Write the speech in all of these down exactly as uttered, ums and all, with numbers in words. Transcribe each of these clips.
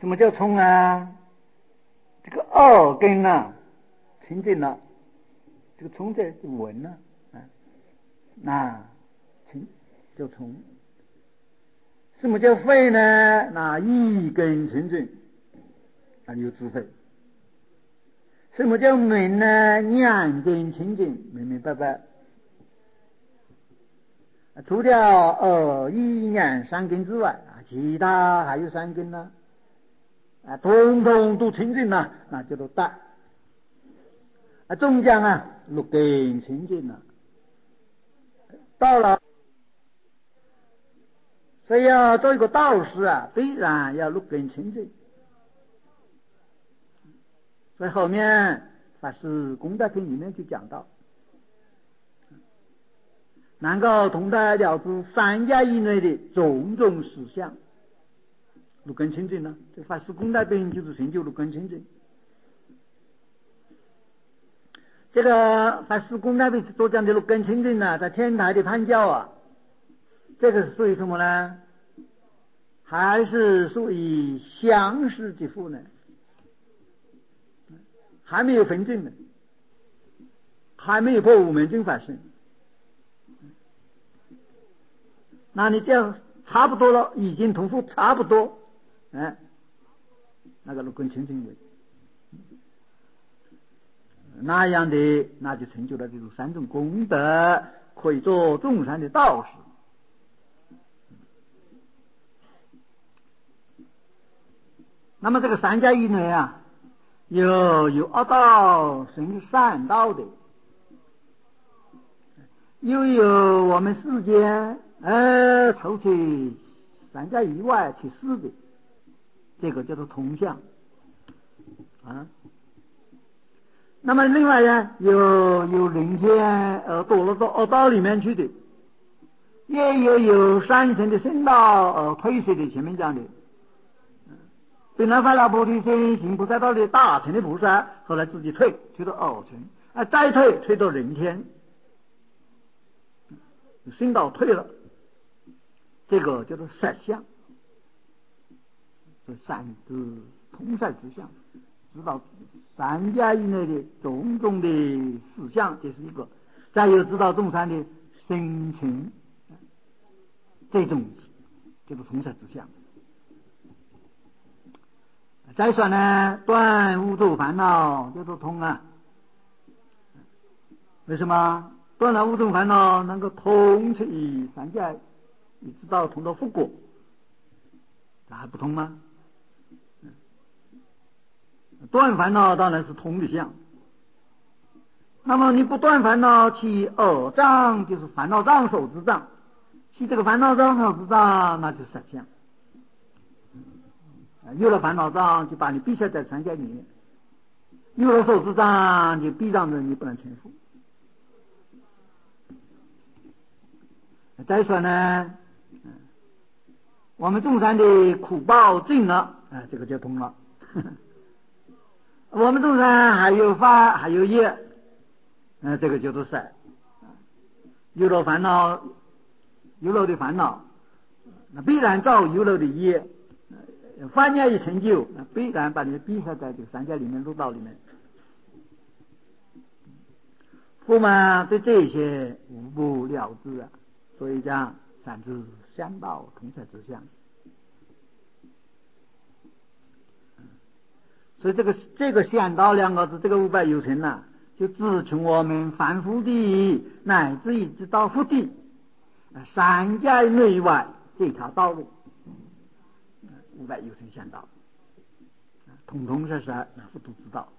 什么叫通啊？这个耳根啊清净了，这个通在就闻了啊，那清就通。什么叫肺呢？那一根清净，那就智慧。什么叫明呢？两根清净，明明白白。除掉耳一眼三根之外啊，其他还有三根呢，啊，统统都清净了，那叫做大。啊，中将啊，六根清净了，到了，所以要做一个道士啊，必然要六根清净。所以后面法师功德品里面就讲到，能够通达了知三界以内的种种实相，六根清净呢。这法师功德品就是成就六根清净。这个法师功德品所讲的六根清净呢，在天台的判教啊，这个是属于什么呢？还是属于相识之父呢？还没有分证呢，还没有破五门正法身。那你这样差不多了，已经同复差不多，哎，那个六根清净为那样的，那就成就了这种三种功德，可以做众山的道士。那么这个三界以内啊，有有恶道生善道的，又有我们世间呃抽取三界以外去世的，这个叫做同相啊。那么另外呢，有有人间呃堕落到恶道里面去的，也有有三乘的圣道呃退水的，前面讲的。本来发了菩提心，行菩萨道的大乘的菩萨，后来自己退退到二乘，啊再退退到人天，圣道退了，这个叫做实相，是善知通善之相，知道三界以内的种种的事相，这是一个。再有知道众生的生情，这种叫做通善之相。再说呢，断五种烦恼叫做通啊。为什么断了五种烦恼能够通去三界，一直到通到复果，这还不通吗？断烦恼当然是通的相。那么你不断烦恼，起耳障，就是烦恼障手之障，起这个烦恼障手之障，那就是实相。有了烦恼障，就把你逼下在三界里面；有了手之障，就逼让着你不能成佛。再说呢，我们众生的苦报尽了，啊，这个就通了。我们众生还有法，还有业，啊，这个叫做善。有了烦恼，有了的烦恼，那必然造有了的业。凡业一成就，那必然把你逼下在这个三界里面、六道里面。佛嘛，对这些无不了知啊，所以讲三知相道，同在之相。所以这个这个相道两个字，这个五百有情呐、啊，就指出我们凡夫的乃至一直到佛地三界内外这条道路，五百有情相道，统统是是佛都知道。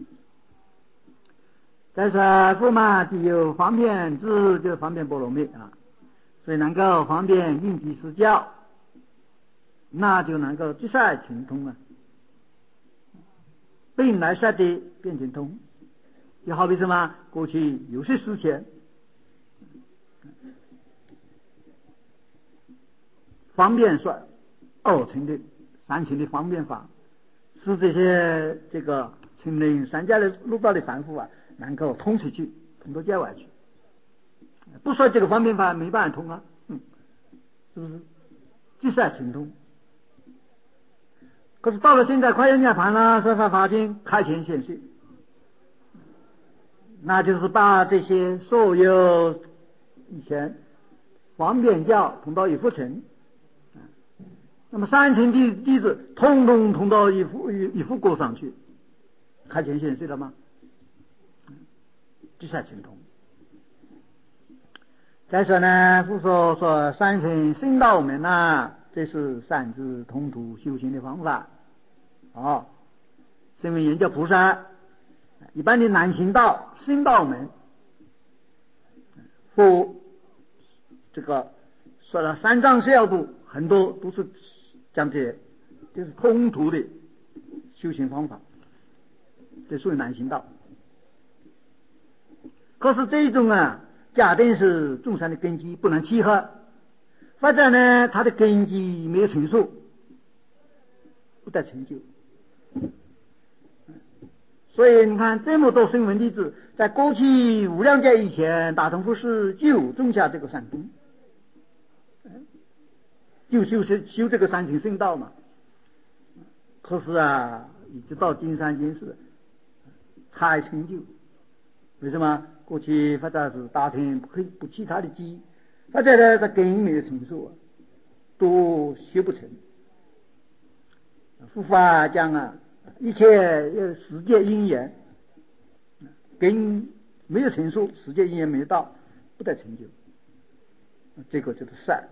再说佛嘛，只有方便智，就是方便波罗蜜啊，所以能够方便应机施教，那就能够即赛情通啊，本来设的变成通。就好比什么，过去有些事情方便说二乘的三乘的方便法，使这些这个青灵三界的六道的凡夫啊，能够通出去，通到界外去。不说这个方便法没办法通啊，嗯，是不是？即是情通。 可是到了现在快要涅槃了，才发发现开显显示，那就是把这些所有以前方便教通到一幅层，那么三层弟弟子通通通到一幅一幅锅上去，开显显示了吗？这才成通。再说呢，佛说说三层圣道门呐，这是三智通途修行的方法。哦，声闻缘觉菩萨一般的难行道圣道门，佛这个说了三藏十六度，很多都是讲这就是通途的修行方法，这属于难行道。可是这种啊，假定是众生的根基不能契合，或者呢，他的根基没有成熟，不得成就。所以你看，这么多声闻弟子，在过去无量劫以前，大乘佛师就种下这个善根，就修修修这个三乘圣道嘛。可是啊，一直到金山金寺才成就。为什么？过去或者是大乘不不其他的基，或者呢，他根没有成熟啊，都修不成。佛法讲啊，一切有世界因缘，根没有成熟，世界因缘没有到，不得成就。这个就是善。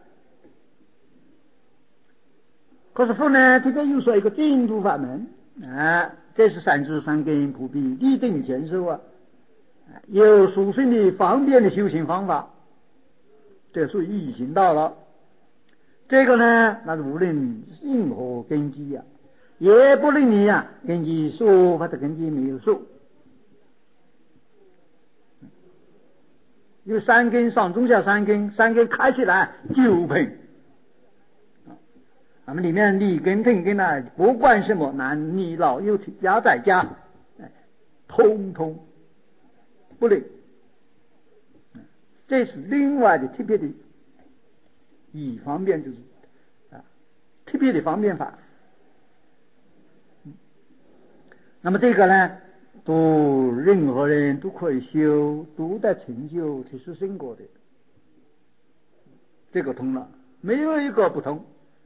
可是佛呢，这边又说一个净土法门啊，这是三智三根普被立定前受啊，有殊胜的方便的修行方法，这属于易行道了。这个呢，那是无论任何根基呀、啊，也不论你呀、啊、根基熟或者根基没有熟，有三根上中下三根，三根开起来就喷。那么里面立根听根呢，不管什么男女老幼家在家，通通不灵。这是另外的特别的以方便，就是啊特别的方便法。那么这个呢，都任何人都可以修，都得成就提出圣果的，这个通了，没有一个不通。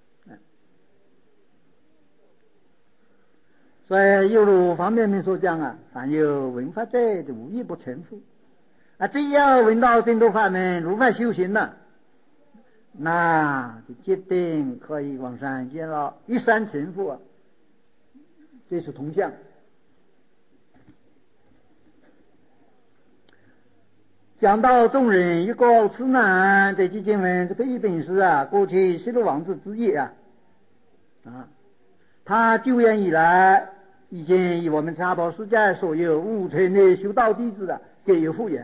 所以犹如方便面所讲啊，凡有闻法者，无一不成佛啊。只要闻到净土法门，如法修行了，那就决定可以往上见了，一山成佛啊，这是同向。讲到众人一个此难，这句经文这个一本是啊，过去西罗王子之业啊啊，他救援以来，已经以我们茶宝世界所有五层的修道弟子啊，给予护援。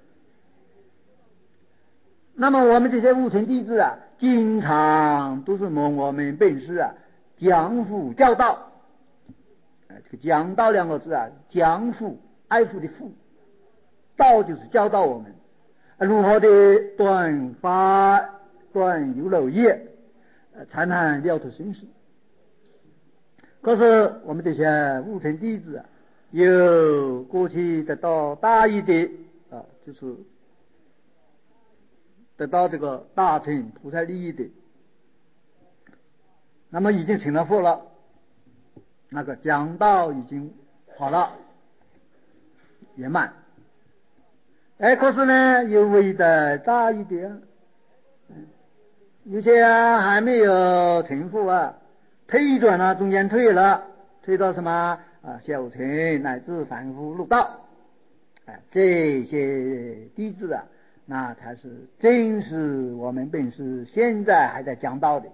那么我们这些五层弟子啊，经常都是蒙我们本师啊讲辅教导。这个讲道两个字啊，讲辅爱护的辅，道就是教导我们如何的断法断有漏业，才能了脱生死。可是我们这些五层弟子啊，有过去得到大义的啊，就是得到这个大乘菩萨利益的，那么已经成了佛了，那个讲道已经好了圆满。哎，可是呢，有为的大一点，有些啊还没有成佛啊，退转了，中间退了，退到什么啊小乘乃至凡夫入道，哎，这些弟子啊，那才是真是我们本师现在还在讲道的。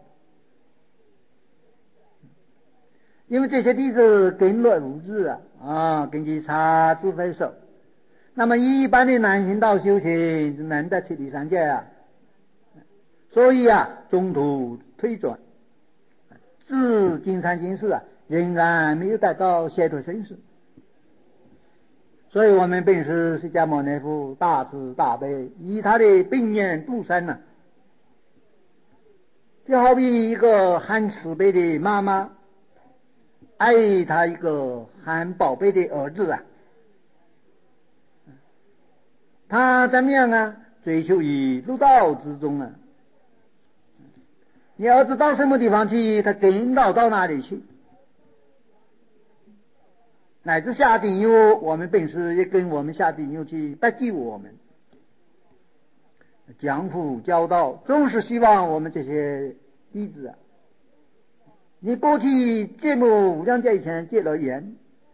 因为这些弟子根落无智啊，啊，根基差，智慧少。那么一般的难行道修行难得七第三界啊，所以啊，中途退转，至金山金寺啊，仍然没有达到解脱生死。所以我们本师释迦牟尼佛大慈大悲，以他的本愿度生呢、啊，就好比一个很慈悲的妈妈， 爱他一个很宝贝的儿子啊，他怎么样啊？追求于路道之中啊。你儿子到什么地方去，他跟到到哪里去，乃至下地狱，我们本师也跟我们下地狱去不救我们，讲父教导，总是希望我们这些弟子啊，你过去节目无量界以前结了缘，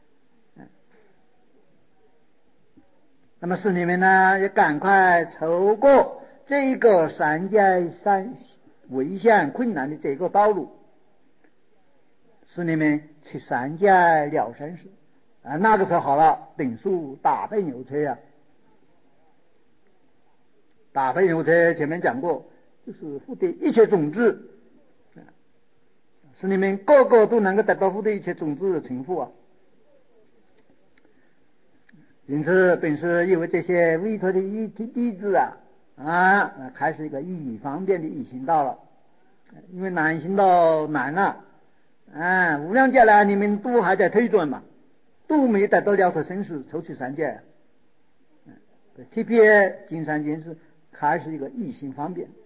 那么使你们呢也赶快走过这个三界三危险困难的这个道路，使你们去三界了生死啊。那个时候好了，等速大奔牛车啊，大奔牛车前面讲过，就是福德一切种子，使你们个个都能够得到福德一切种子的成佛啊。因此本是因为这些委托的一弟子啊啊，开始一个易方便的易行道了。因为难行道难了啊，无量劫来你们都还在推转嘛，都没得到了脱生死抽取三界，特别金山经是开始一个易行方便。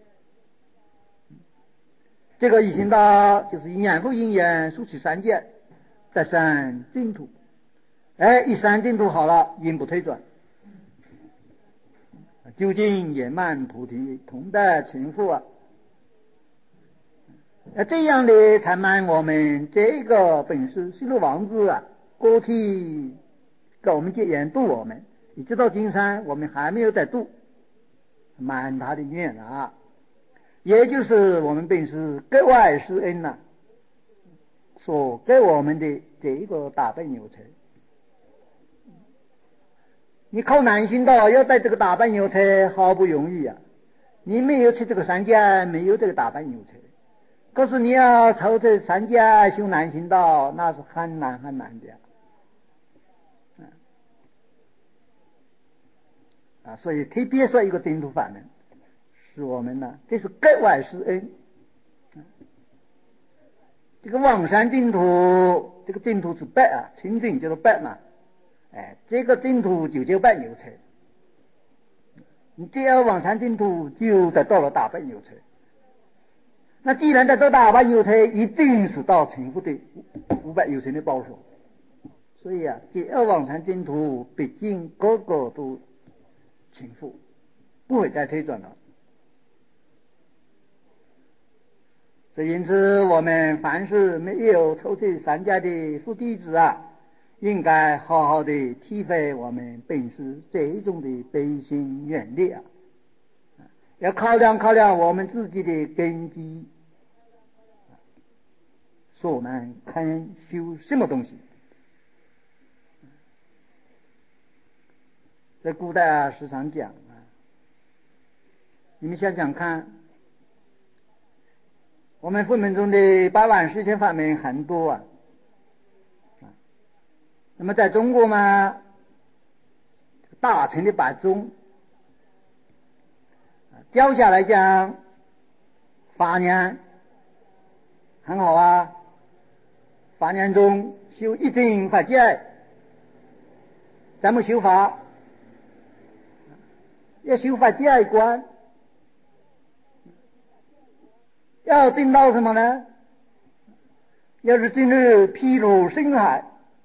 这个易行道就是因缘不因缘速取三界，得生净土。哎，一生净土好了，因不退转，究竟圆满菩提，同得成佛啊！那这样的才满我们这个本师西路王子啊，过去跟我们结缘度我们，你知道金山我们还没有在度，满他的愿啊，也就是我们本师格外施恩呐、啊，所给我们的这一个大奔牛车。你靠南行道要带这个大奔牛车好不容易啊，你没有去这个山间，没有这个大奔牛车。可是你要抽这三界修南行道，那是很难很难的啊！所以特别说一个净土法门，是我们呢，这是格外施恩。这个望山净土，这个净土是白啊，清净就是白嘛，哎，这个净土就叫白牛车。你只要望山净土，就得到了大白牛车。那既然得到大白牛车，一定是到成佛的五百有神的报酬。所以啊，第二望山净土，毕竟个个都成佛，不会再退转了。所以因此，我们凡是没有抽取三界的佛弟子啊，应该好好的体会我们本师这一种的悲心愿力啊，要考量考量我们自己的根基，所能肯修什么东西。在古代啊，时常讲啊，你们想想看，我们佛门中的八万四千法门很多啊，那么在中国嘛，大乘的八宗，教下来讲，法念很好啊，法念中修一真法界，怎么修法？要修法界观，要证到什么呢？要是进入披露深海，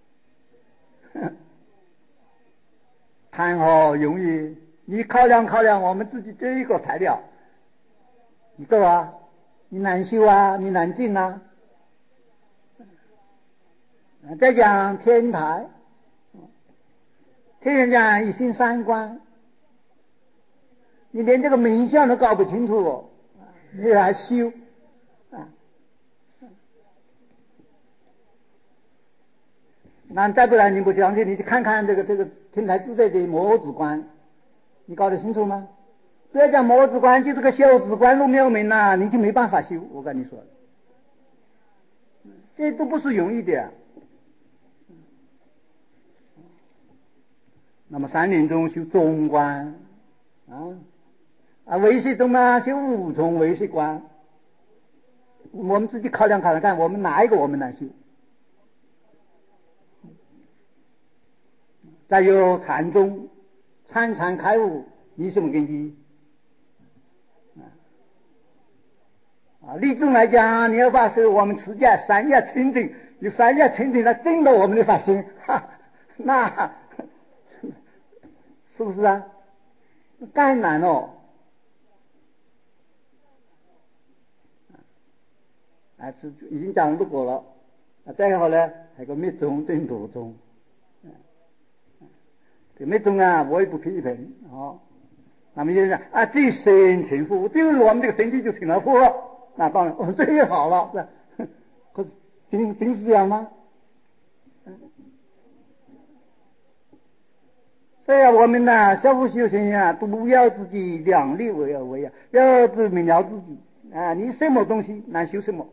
谈好容易。你考量考量我们自己这一个材料，你够啊？你难修啊？你难进啊？再讲天台，天人讲一心三观，你连这个名相都搞不清楚，你还修啊？那再不然你不相信，你去看看这个这个天台自在的摩子观，你搞得清楚吗？不要讲摩子观，就这个小子观入妙门呐，你就没办法修。我跟你说，这都不是容易的啊。那么山林中修中观啊，啊唯识中嘛修五重唯识观，我们自己考量考量看，我们哪一个我们难修？ 再有禅宗，参禅开悟，你什么根基？啊，立宗来讲，你要把是我们持戒三业清净，有三业清净来证到我们的发心，哈，那是不是啊？干难哦！啊，这已经讲不过了。啊，再好呢，还有个密宗、净土宗。这密宗啊，我也不批评哦。那么就是啊，这身成佛，就是我们这个身体就成了佛了。那当然，哦，这也好了，是。可是真真是这样吗？所以啊，我们呢，小夫修行啊，都要自己量力而为啊，要自明了自己啊，你什么东西难修什么。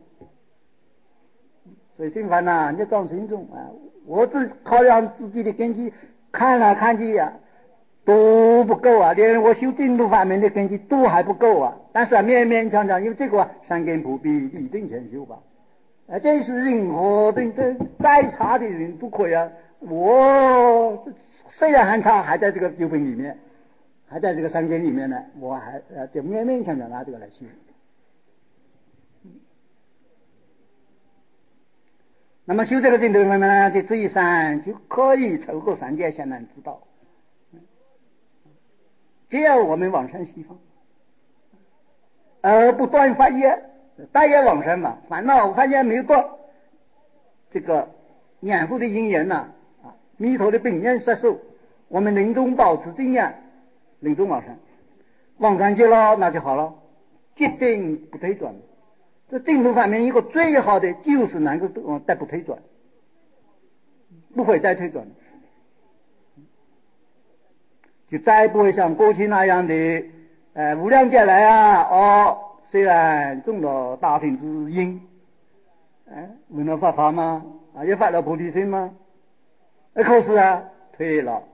所以心烦呐，你要找慎重啊。我只考量自己的根基，看来看去呀、啊，都不够啊，连我修净土法门的根基都还不够啊。但是啊，勉勉强强，因为这个啊，三根普比，一定全修吧。啊，这是任何的这再差的人都可以啊。我虽然还差，还在这个九品里面，还在这个三根里面呢，我还呃就勉勉强强拿这个来修。那么修这个净土法门呢，这这一山就可以透过三界显然知道。只要我们往生西方，而不断发业，大业往生嘛，烦恼发现没有断，这个年复的因缘呐，啊，弥陀的本愿摄受，我们临终保持正念，临终往生，往生去了那就好了，决定不退转。这净土方面一个最好的就是能够再不退转，不会再退转，就再不会像过去那样的呃无量劫来啊，哦，虽然中了大乘之因，哎，闻了发法吗？啊，也发了菩提心吗？哎，可是啊，退了，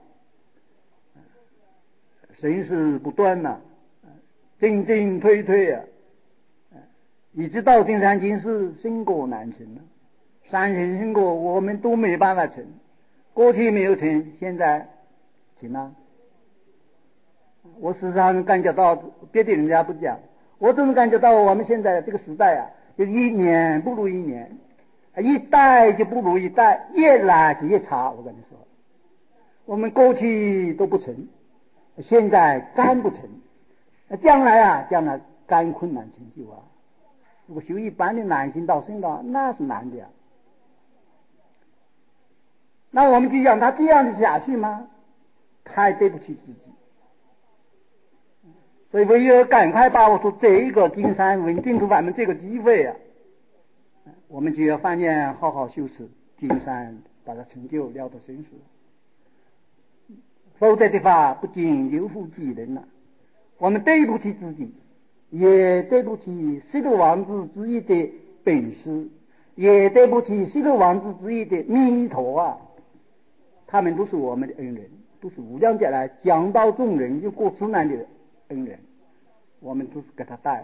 生死不断呐、啊，进进退退啊，一直到金山金世，心果难成啊。三生因果我们都没办法成，过去没有成，现在成了。我时常感觉到别的人家不讲，我总是感觉到我们现在这个时代啊，就一年不如一年，一代就不如一代，越来就越差。我跟你说，我们过去都不成，现在干不成，将来啊，将来干困难成就啊。如果修一般的难行道圣道，那是难的呀。那我们就让他这样的下去吗？太对不起自己。所以唯有赶快把握住这一个金山文净土法门这个机会啊，我们就要发愿好好修持金山，把它成就了得生死。否则的话，不仅有负己人了、啊，我们对不起自己，也对不起十六王子之一的本师，也对不起十六王子之一的弥陀啊。他们都是我们的恩人，都是无量劫来讲道众人有过此难的恩人，我们都是给他带。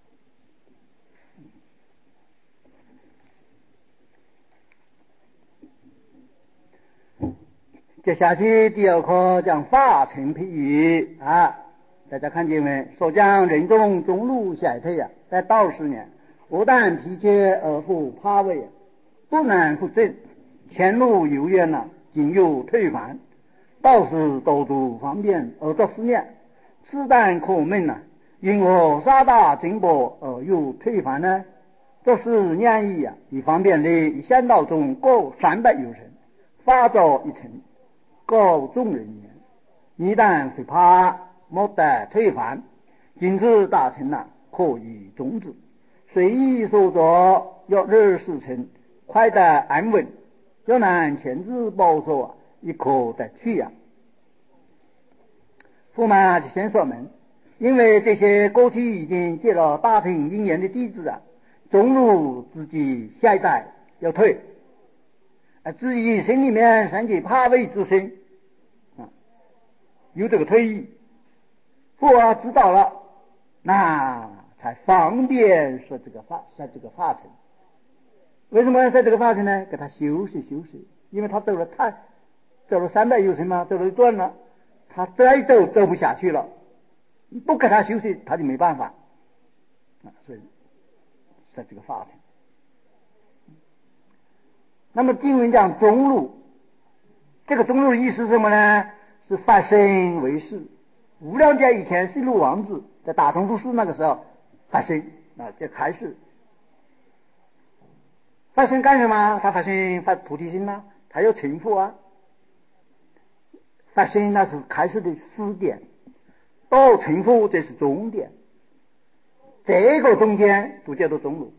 接下去第二课讲法成譬喻啊，大家看见没？说讲人中中路衰退啊，在道十年，不但疲缺而复怕畏啊，不能复正，前路遥远了、啊，仅有退返。道士都督方便而作思念，此但可问啊，因何杀大进步而又退返呢？这是念意啊，以方便力以仙道中各三百有神，发作一层，告众人言：一旦会怕，莫得退返。今次大成啊，可以终止。随意所作，若日事成，快得安稳。若能全知保守啊，亦可得去啊。驸马就先说明，因为这些过去已经结了大乘因缘的弟子啊，终入自己下一代要退，啊，自己心里面升起怕畏之心，啊，有这个退意，驸马知道了，那才方便说这个法，说这个法程。为什么要说这个法程呢？给他休息休息，因为他走了太走了三百有什么，走了一段了，他再走走不下去了，不给他休息，他就没办法啊，所以设这个法庭。那么经文讲中路，这个中路的意思是什么呢？是发生为事。无量劫以前，西路王子在大同富士那个时候发生啊，这开始发生干什么？他发生发菩提心啊，他要成佛啊。发生那是开始的始点，到成佛这是终点，这个中间都叫做中路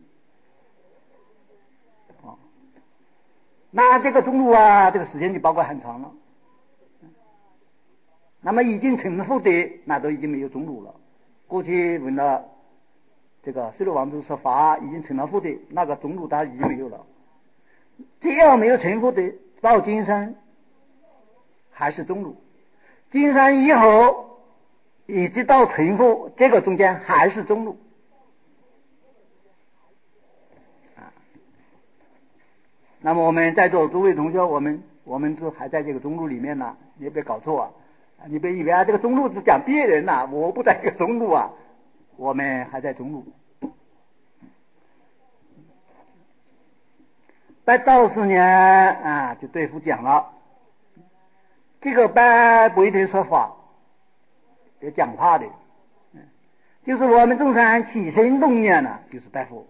啊。那这个中路啊，这个时间就包括很长了。那么已经成佛的，那都已经没有中路了。过去问了这个释迦王子说法已经成了佛的，那个中路他已经没有了。只要没有成佛的，到今生还是中路，今生以后一直到成佛，这个中间还是中路啊。那么我们在座诸位同学，我们我们都还在这个中路里面呢，你别搞错啊！你别以为啊，这个中路只讲别人呐、啊，我不在这个中路啊，我们还在中路。在道士呢啊，就对付讲了，这个班不一定说法，有讲话的，就是我们众生起心动念呢，就是拜佛。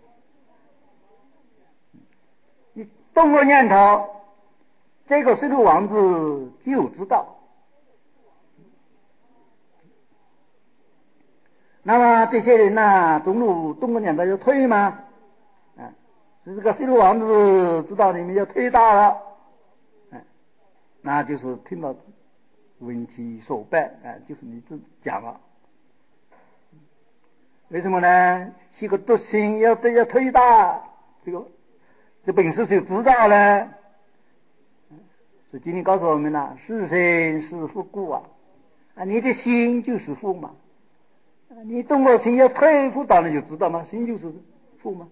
你动个念头，这个释迦王子就知道。那么这些人呢，中路动个念头就退吗？啊，是这个释迦王子知道你们要退大了，啊，那就是听到闻其所拜，啊，就是你自讲了。为什么呢？这个德行要要推大，这个这本事就知道了。所以今天告诉我们了，是身是福故啊，啊，你的心就是福嘛。你动过心要退福，当然就知道嘛，心就是福嘛。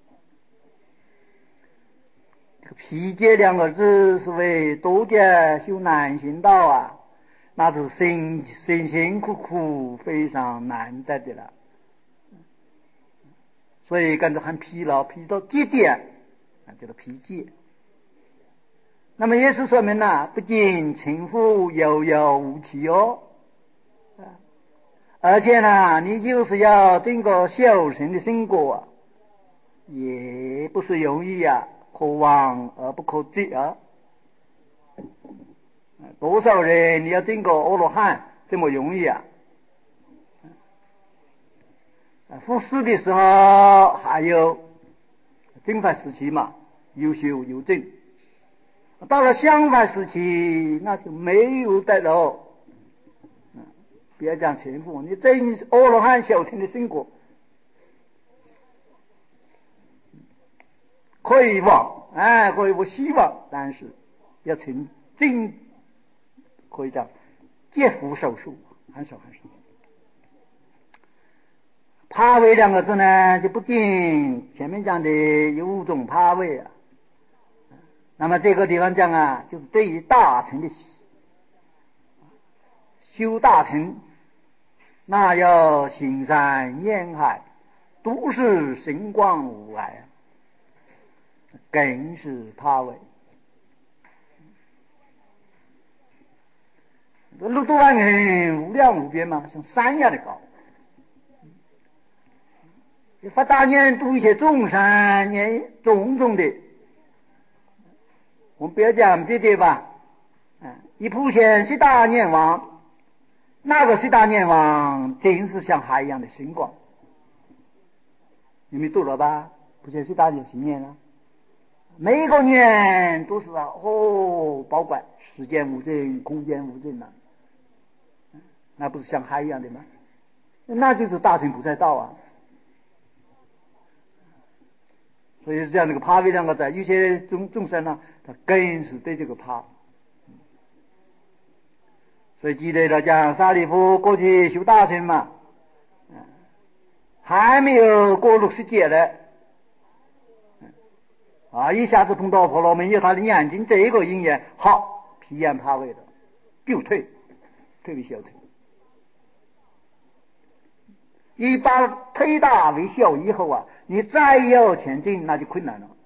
这个披戒两个字是为多劫修难行道啊，那是辛辛辛苦苦非常难得的了。所以跟着很疲劳，疲到极点，啊，叫做疲戒。那么也是说明呢，不仅轻浮悠悠无期哦，啊，而且呢，你就是要经过修行的成果啊，也不是容易啊，可望而不可及啊。多少人你要经过阿罗汉这么容易啊？复世的时候还有正法时期嘛，有修有证。到了相反时期，那就没有得了。嗯，别讲全部，你真阿罗汉修成的成果，可以望，哎，可以我希望，但是要成真，可以讲劫福手术，很少很少。怕位两个字呢，就不仅前面讲的有五种怕位啊。那么这个地方讲啊，就是对于大乘的修大乘，那要行山沿海，都是神光无碍，更是怕位。路途万里，无量无边嘛，像山一样的高。发大念度一切众生，念种种的，我们不要讲别的吧，嗯，一普贤十大念王，那个十大念王真是像海一样的星光，你们读了吧？普贤十大念心念啊，每一个念都是啊，哦，包括时间无尽、空间无尽啊，那不是像海一样的吗？那就是大乘菩萨道啊。所以这样这个怕为两个字，有些众众生呢，他更是对这个怕。所以记得了讲沙利夫过去修大乘嘛，还没有过六十劫呢，啊，一下子碰到婆罗门，有他的眼睛这个因缘，好， 体验怕位的，就退，退为小退。你把推大为小以后啊，你再要前进那就困难了。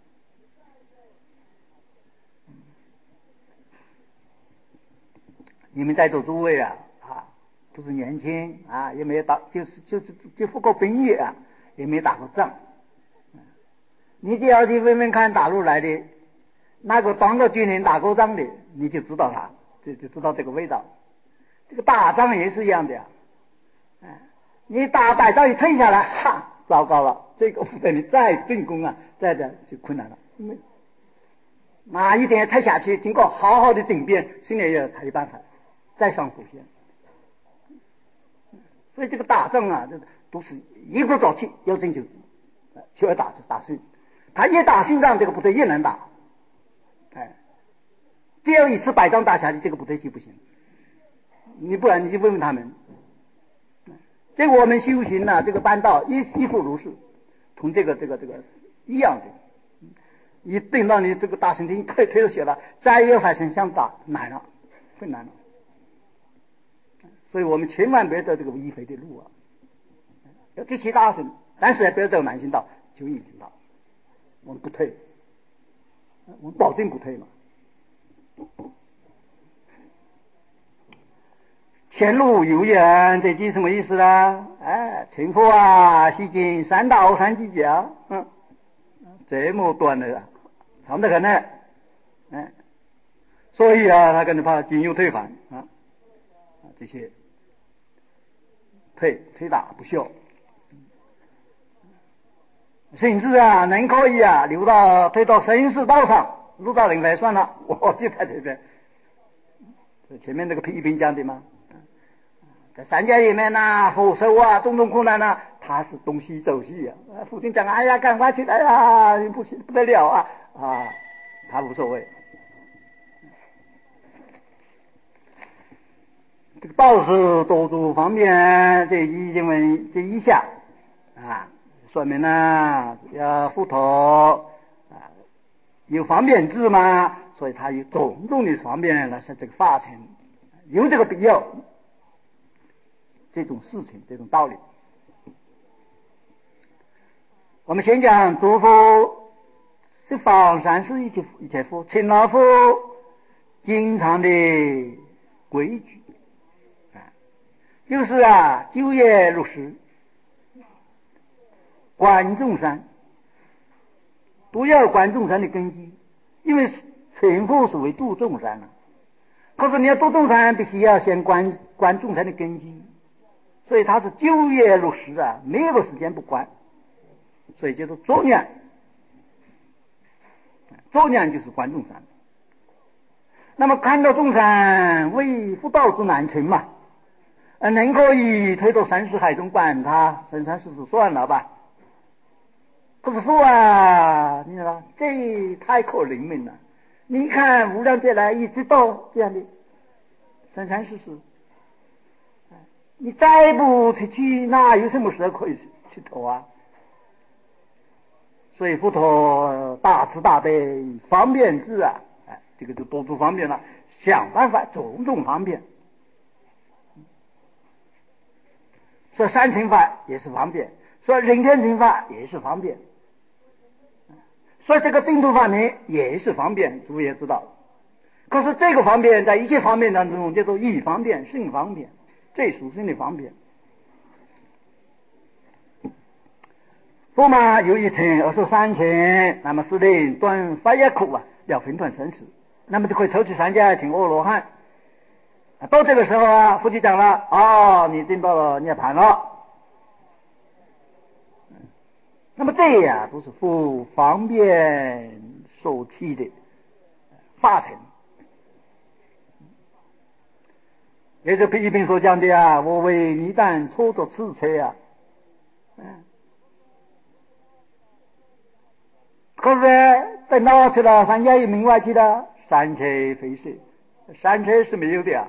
你们在座诸位啊啊，都是年轻啊，也没有打，就是就是就服过兵役啊，也没打过仗。你只要去问问看大陆来的那个当过军人打过仗的，你就知道他，就就知道这个味道。这个打仗也是一样的呀，哎，你打败仗一退下来，哈，糟糕了，这个部队你再进攻啊，再的就困难了。因为哪一点退下去，经过好好的整编，心里也才有办法再上弧线。所以这个打仗啊，这都是一鼓作气，要争就就要打打胜。他越打胜仗，这个部队越难打。哎，只要一次败仗打下去，这个部队就不行。你不然你就问问他们。这个我们修行呢、啊，这个班道一一复如是，同这个这个这个一样的。一等到你这个大身体退退了血了，再要发生想打难了，困难了。所以我们千万不要走这个迂回的路啊，要继续大声，但是也不要走南行道、就隐行道。我们不退，我们保证不退嘛。前路有远，这句什么意思呢？哎，乘风啊，西经三到三季节啊，嗯，这么短的，长得很呢，哎，所以啊，他跟着怕仅有退反啊，这些退退大不孝，甚至啊，能可以啊，留到退到生死道上，入到人来算了，我就在这边。前面那个批评讲的嘛，在三界里面呐，福寿啊，种种苦难呐、啊，他是东西走西啊。父亲讲，哎呀，赶快起来啊，不行不得了啊啊，他无所谓。这个道士多诸方面，这一因为这一项啊，说明呢要佛陀啊有方便智嘛，所以他有种种的方便来是这个法尘，有这个必要，这种事情，这种道理。我们先讲诸佛是方三世一切一切佛，请老佛经常的规矩。就是啊，九业六时，观众生，都要观众生的根基，因为成佛是为度众生啊。可是你要度众生，必须要先观观众生的根基，所以他是九业六时啊，没有个时间不观，所以叫做作念。作念就是观众生。那么看到众生为佛道之难成嘛。能可以推到三世海中管他生三世事算了吧。可是佛啊，你知道这太可灵敏了。你看无量劫来一直到这样的生三世事，你再不出去，哪有什么事可以去投啊？所以佛陀大慈大悲，方便智啊，哎，这个就多诸方便了，想办法种种方便。说三乘法也是方便，说人天乘法也是方便，说这个净土法门也是方便，诸位也知道。可是这个方便在一切方面当中叫做以方便胜方便，最殊胜的方便。佛嘛有一乘而说三乘，那么是令断法也苦啊，要分断生死，那么就可以抽取三界成阿罗汉。到这个时候啊，佛就讲了，哦，你进到了涅槃了。那么这呀都是佛方便所起的法尘，也是批评所讲的啊，我为你但错着此车啊，嗯，可是等到去了三界门外去了，三车非是，三车是没有的啊。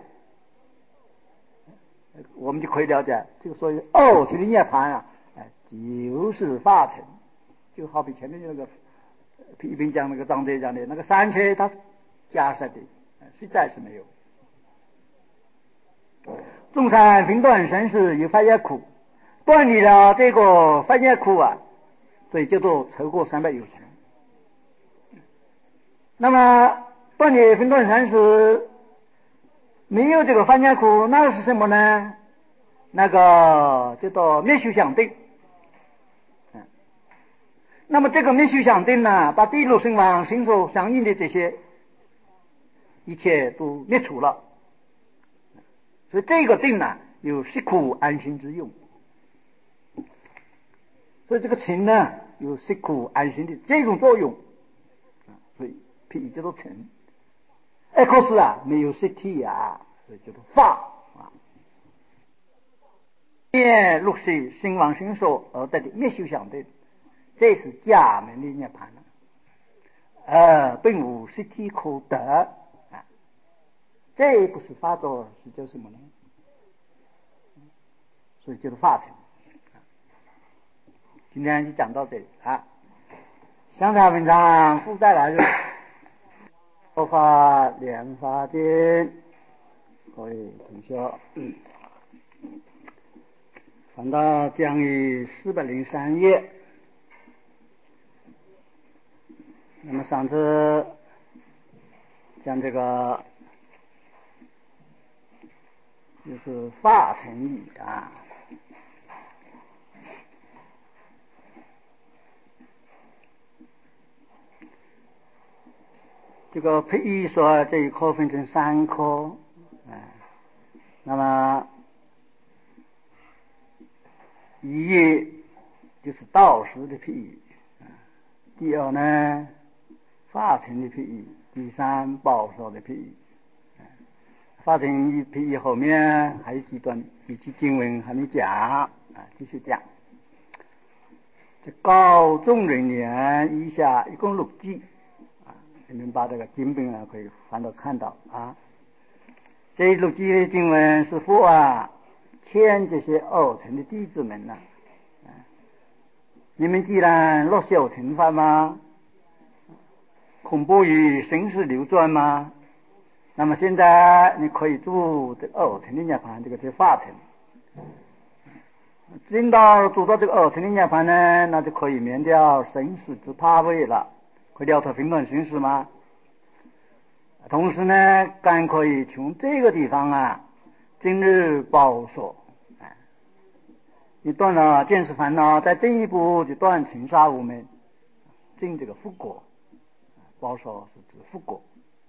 我们就可以了解，这个所以哦，这个涅槃啊，哎，就是法尘，就好比前面那个批评讲那个张哲讲的那个三车，它加设的实在是没有。中山分段生死有发业苦，断离了这个发业苦啊，所以叫做超过三百有情。那么断离分段生死没有这个发业苦，那是什么呢？那个叫做灭修相定。那么这个灭修相定呢，把地陆生亡心所相应的这些一切都灭除了，所以这个定呢有息苦安心之用。所以这个情呢有息苦安心的这种作用，所以譬喻叫做情。哎，可是啊没有实体啊，所以叫做法啊。灭六识心王心所而得的灭修相定，这是假门的涅槃了，呃，并无实体可得啊。这不是法作，是叫什么呢？所以叫做法成。今天就讲到这里啊。香茶文章附带来的佛法莲华经，各位同学，嗯，翻到讲义四百零三页。那么上次讲这个就是法成语啊，这个配语说这一科分成三科，哎，那么一就是道师的配语，第二呢法成的配语，第三报说的配语。法成配语后面还有几段几句经文还没讲啊，继续讲。这高中人年以下一共六句啊，你们把这个经本啊可以翻到看到啊。这六句的经文是佛啊劝这些二乘的弟子们呢、啊，你们既然落小乘法吗？恐怖于生死流转吗？那么现在你可以住这二乘的涅槃，这个叫法乘。进到住到这个二乘的涅槃呢，那就可以免掉生死之怕畏了，可以了脱分段生死吗？同时呢，更可以从这个地方啊进入报所。你断了见识烦恼，再进一步就断尘沙无门，进这个复果。报所是指复果。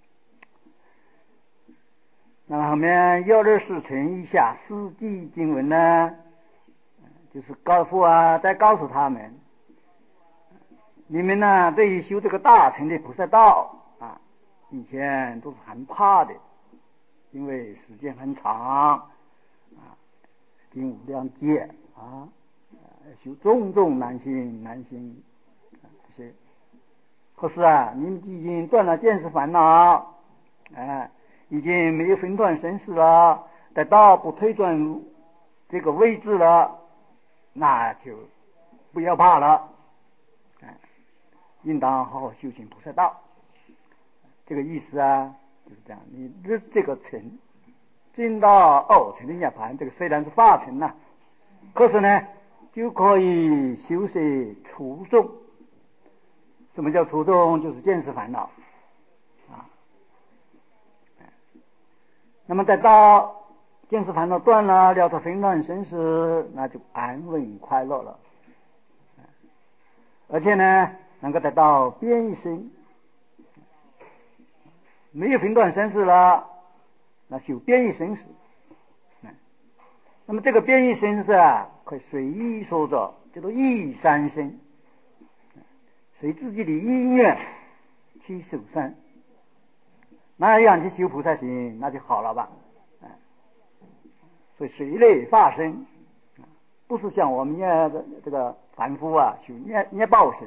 那么后面幺二四乘以下四句经文呢，就是告诉啊，再告诉他们，你们呢对于修这个大乘的菩萨道啊，以前都是很怕的，因为时间很长啊，经无量劫啊，修种种难行难行这些。可是啊，你们已经断了见识烦恼，哎。已经没有分段生死了，得到不退转这个位置了，那就不要怕了，哎，应当好好修行菩萨道。这个意思啊，就是这样。你入这个层，进到二层的涅槃，这个虽然是法层呐、啊，可是呢，就可以修习除众。什么叫除众？就是见识烦恼。那么等到见识烦恼断了，了脱纷乱生死，那就安稳快乐了，而且呢能够得到变异生，没有纷乱生死了，那修变异生死。那么这个变异生死啊，可以随意说着，叫做意三生，随自己的意愿去受生。那样去修菩萨行，那就好了吧。所以随类发生，不是像我们念的这个凡夫啊修业业报生。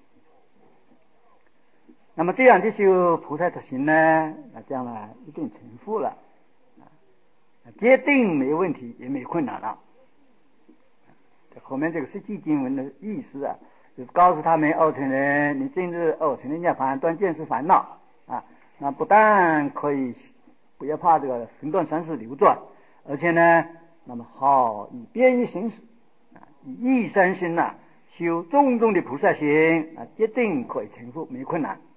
那么这样去修菩萨的行呢，那将来一定成佛了，决定没问题，也没困难了。后面这个实际经文的意思啊，就是告诉他们二乘人，你进入二乘的涅槃，断见识烦恼啊， 那不但可以不要怕这个分段三世流转，而且呢，那么好以便于行事啊，以一生心呐、啊，修种种的菩萨行啊，一定可以成佛，没困难。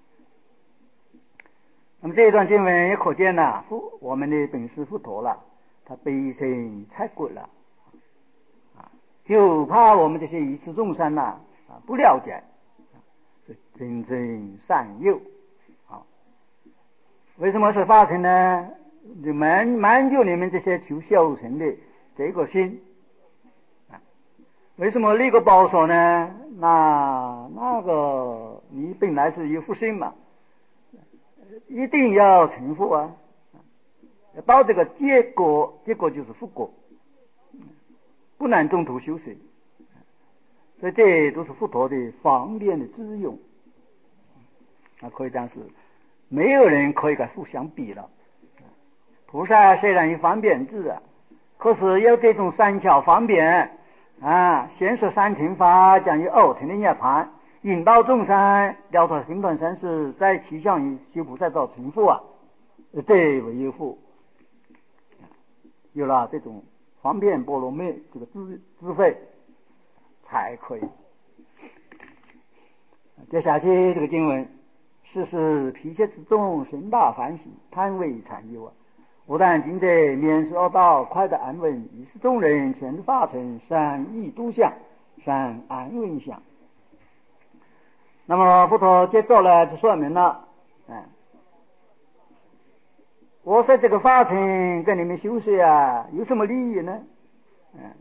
那么这一段经文也可见呐，佛我们的本师佛陀了，他悲心太过了啊，就怕我们这些愚痴众生呐啊不了解，是真正善诱啊。为什么是发成呢？就满满足你们这些求修成的这个心啊。为什么立个保守呢？那那个你本来是有福心嘛，一定要成佛啊！到这个结果，结果就是佛果，不能中途休息。所以这都是佛陀的方便的之用啊，可以讲是没有人可以跟佛相比了。菩萨虽然有方便智啊，可是有这种善巧方便啊，先说三乘法，讲有二乘的涅槃，引导众生了脱分段生死，再趋向于修菩萨道成佛啊，这为有福。有了这种方便波罗蜜这个智智慧，才可以。接下去这个经文，世事脾切之中，神大欢喜，贪为禅忧啊！我但今在免世恶道，快得安稳，以是众人全法成，善意度相，善安稳相。那么佛陀接着呢就说明了，嗯，我说这个法尘跟你们修学啊有什么利益呢？嗯，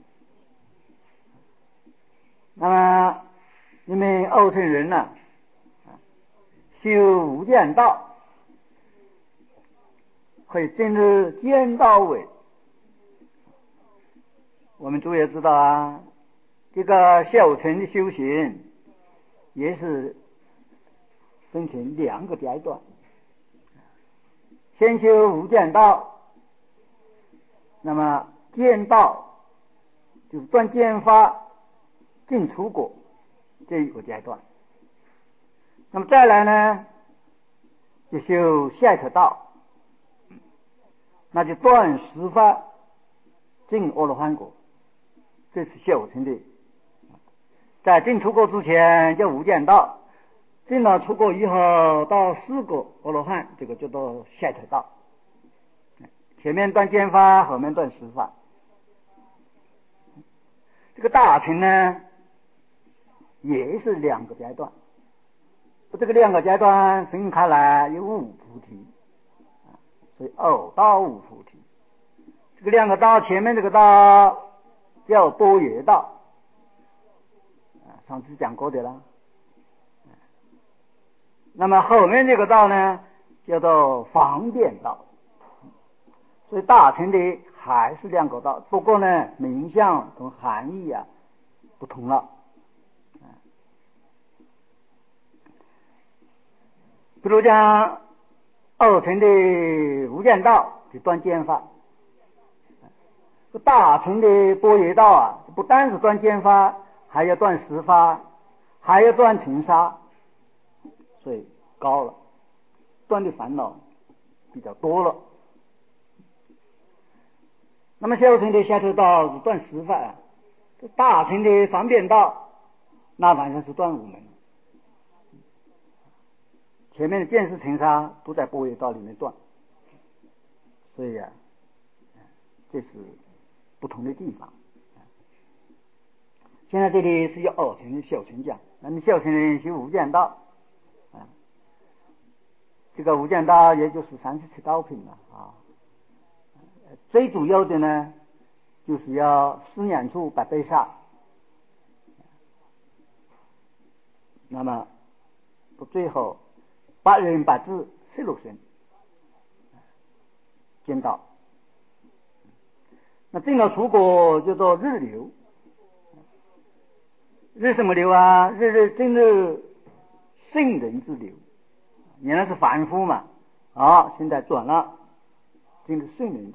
那么你们二乘人呢、啊，修无间道，可以进入间道位。我们诸位知道啊，这个小乘的修行也是分成两个阶段。先修无间道，那么间道就是断间法进出果这一个阶段。那么再来呢，就修下车道，那就断十法进阿罗汉果，这是小乘的。在进出果之前叫无间道，进了出果以后到四果阿罗汉，这个就到下车道。前面断间法，后面断十法。这个大乘呢，也是两个阶段。这个两个阶段分开来有五菩提，所以二道五菩提。这个两个道，前面这个道叫般若道，上次讲过的了。那么后面这个道呢，叫做方便道。所以大乘的还是两个道，不过呢，名相同含义啊不同了。比如讲二乘的无间道就断间法，大乘的般若道啊，不单是断间法，还要断十法，还要断尘沙，所以高了，断的烦恼比较多了。那么小乘的下车道是断十法，大乘的方便道那完全是断五门。前面的见识尘沙都在般若道里面断，所以啊，这是不同的地方。现在这里是有二乘的小乘讲，那么小乘人修无间道啊，这个无间道也就是三十七道品了啊。最主要的呢，就是要思念处百倍刹，那么到最后八人八智十六身见道。那进了出国叫做日流，日什么流啊？日日进入圣人之流，原来是凡夫嘛，啊，现在转了进入圣人，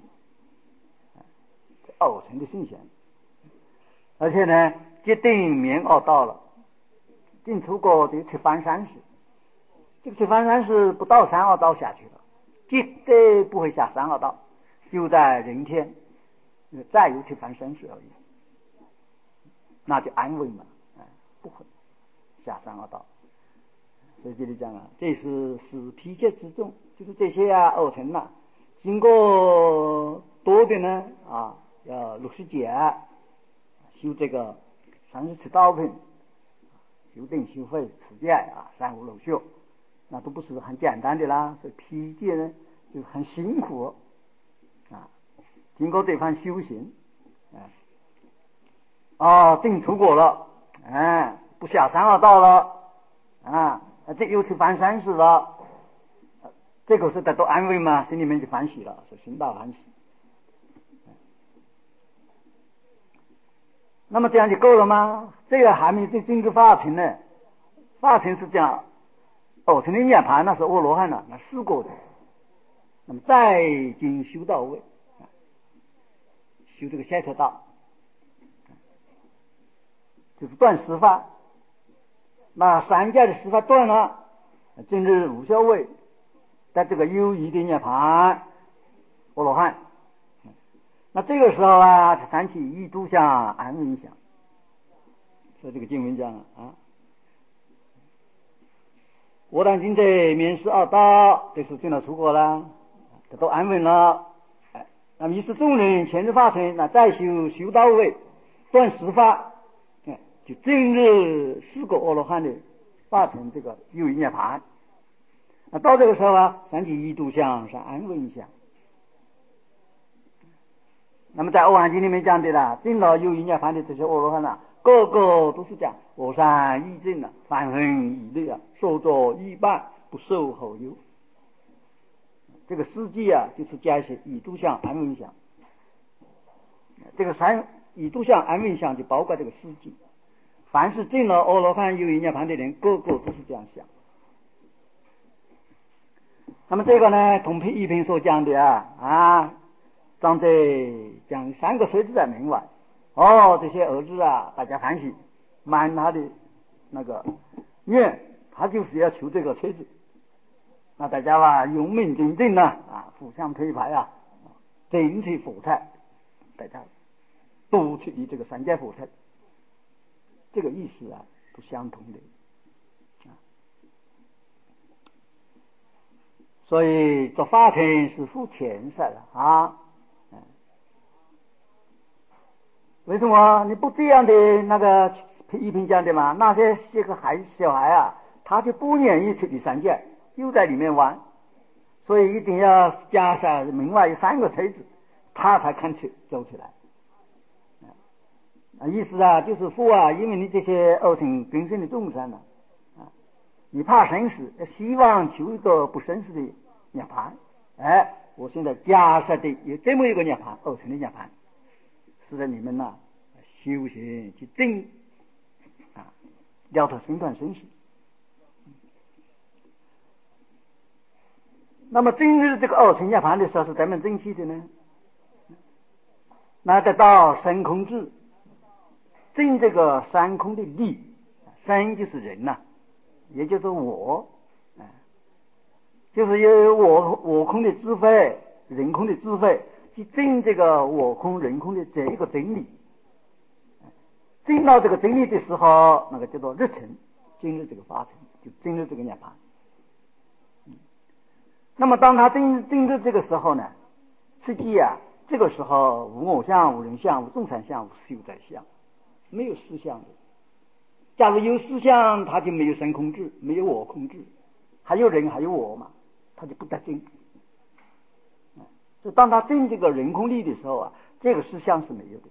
二乘的圣贤，而且呢，决定明二道了，进出国这个七番三世，这个七番三世不到三二道下去了。 绝对不会下三恶道，就在人天再有去犯生死而已，那就安稳嘛，不会下三恶道。所以这里讲啊，这是是辟劫之中，就是这些啊恶尘呐、啊，经过多的呢啊，要六十劫修这个三十七道品，修定修慧持戒啊，三五六修，那都不是很简单的啦。所以辟劫呢，就是很辛苦啊。经过这番修行，哎，啊，定出果了，哎，不下三恶道了啊。这又是翻三世了，这个是得到安慰嘛，心里面就欢喜了，是心大欢喜。那么这样就够了吗？这个还没进进入法尘呢。法尘是讲哦，成天涅槃那是阿罗汉了，那试过的。那么再经修到位，修这个解脱道，就是断十法。那三界的十法断了，进入无效位，在这个优异的涅槃阿罗汉。那这个时候啊，三起一度相安稳相。所以这个经文讲啊，我当今在面试二道，这是进了出国了，这都安稳了。哎，那么于是众人前日法尘，那再修修到位，断十法。就正入四个阿罗汉的法尘这个有一涅槃，那到这个时候啊，三起一度相是安稳相。那么在《阿含经》里面讲的啦，进了有一涅槃的这些阿罗汉啊，个个都是讲我善意正啊，反恒以内啊，受作一半，不受后有。这个世纪啊，就是解释一度相、安稳相。这个三一度相、安稳相就包括这个世纪。凡是进了阿罗汉有一涅槃的人，个个都是这样想。那么这个呢，同批一品所讲的啊啊，张在讲三个车子在门外，哦，这些儿子啊，大家欢喜，满他的那个愿，他就是要求这个车子。那大家啊，勇猛精进呐，啊，互相推牌啊，争取佛财，大家都去以这个三界佛财。这个意思啊，都相同的啊。所以做法尘是付钱色了啊。嗯，为什么你不这样的那个一平讲的嘛？那些这个孩小孩啊，他就不愿意去第三界，就在里面玩，所以一定要加上门外有三个车子，他才肯去走起来。啊，意思啊，就是父啊，因为你这些恶性根生的众生呢、啊，啊，你怕生死，希望求一个不生死的涅槃。哎，我现在假设的有这么一个涅槃，恶性的涅槃，使得你们呢、啊、修行去证啊，了脱身断生死。那么进入这个恶性涅槃的时候是怎么争取的呢？那得到神空智。证这个三空的力，三就是人呐、啊，也就是我，啊，就是有我我空的智慧，人空的智慧，去证这个我空人空的这一个真理。证到这个真理的时候，那个叫做日成，进入这个法尘，就进入这个涅槃。嗯，那么当他进进入这个时候呢，实际啊，这个时候无我相、无人相、无众生相、无实有在相。没有思想的，假如有思想，他就没有神控制，没有我控制，还有人还有我嘛，他就不得证。就当他证这个人空力的时候啊，这个思想是没有的。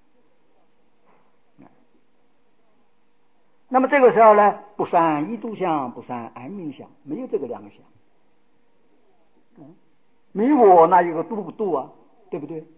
那么这个时候呢，不善一度相，不善安稳相，没有这个两个相。嗯，没我那有个度不度啊，对不对？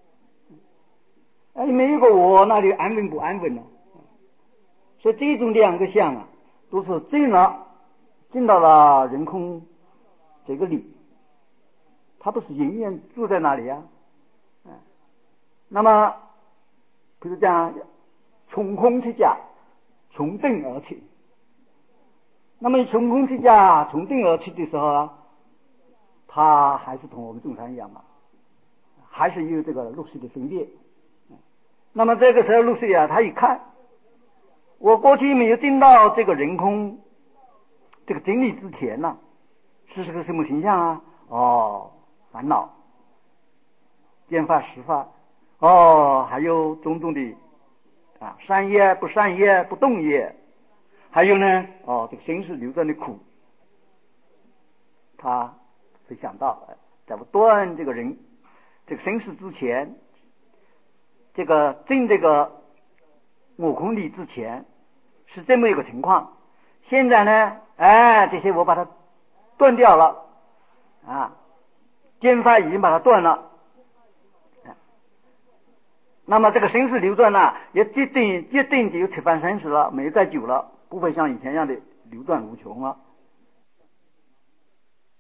哎，没有个我，那就安稳不安稳了。所以这种两个相啊，都是进了进到了人空这个里，它不是永远住在那里啊。嗯，那么比如讲从空去家，从定而去。那么从空去家，从定而去的时候啊， 他还是同我们众生一样嘛，还是有这个六岁的分别。那么这个时候六岁啊，他一看，我过去没有进到这个人空这个真理之前呢、啊，是个什么形象啊？哦，烦恼、见法识法，哦，还有种种的啊，善业不善业不动业，还有呢，哦，这个生死流转的苦，他会想到，在我断这个人这个生死之前，这个进这个我空理之前是这么一个情况。现在呢，哎，这些我把它断掉了啊，见法已经把它断了。那么这个生死流转呢，也决定决定就有七番生死了，没有再久了，不会像以前一样的流转无穷了。